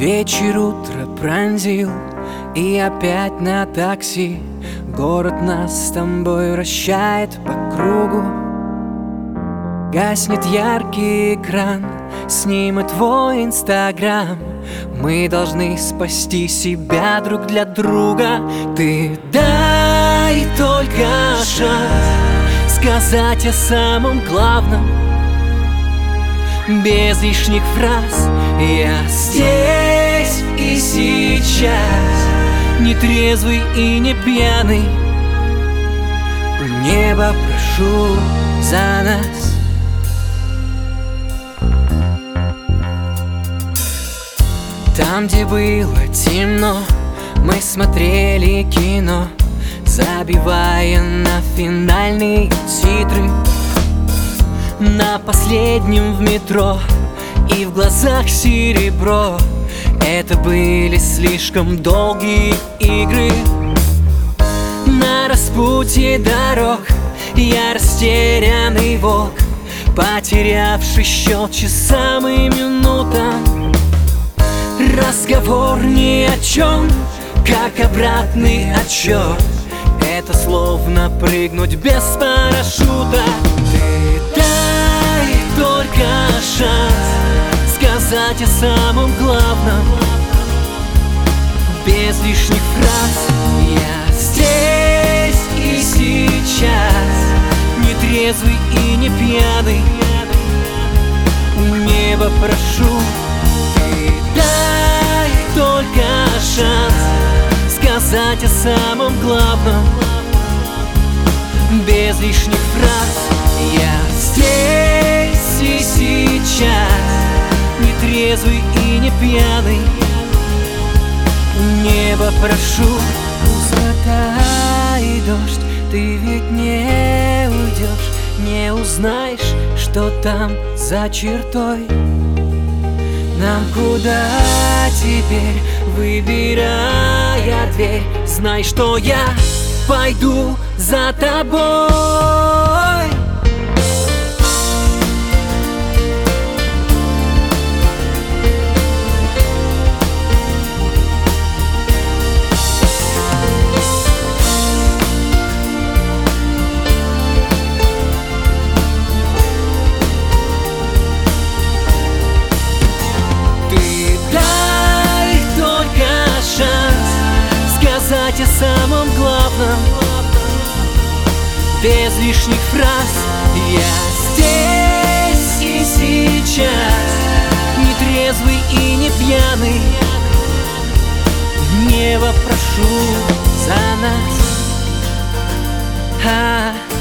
Вечер утро пронзил, и опять на такси город нас с тобой вращает по кругу. Гаснет яркий экран, снимет твой инстаграм. Мы должны спасти себя друг для друга. Ты дай только шанс сказать о самом главном. Без лишних фраз я здесь и сейчас, не трезвый и не пьяный. У неба прошу за нас. Там, где было темно, мы смотрели кино, забивая на финальные титры. На последнем в метро, и в глазах серебро. Это были слишком долгие игры. На распутье дорог я растерянный волк, потерявший счет часам и минутам. Разговор ни о чем, как обратный отсчет. Это словно прыгнуть без парашюта. Ты дай только шанс сказать о самом главном. Без лишних фраз я здесь и сейчас, не трезвый и не пьяный. У неба прошу, ты дай только шанс сказать о самом главном. Без лишних фраз я здесь и сейчас, не трезвый и не пьяный. У неба прошу, пустота и дождь. Ты ведь не уйдешь, не узнаешь, что там за чертой. Нам куда теперь, выбирая дверь? Знай, что я пойду за тобой. О самом главном. Без лишних фраз я здесь и сейчас, не трезвый и не пьяный. В небо прошу за нас.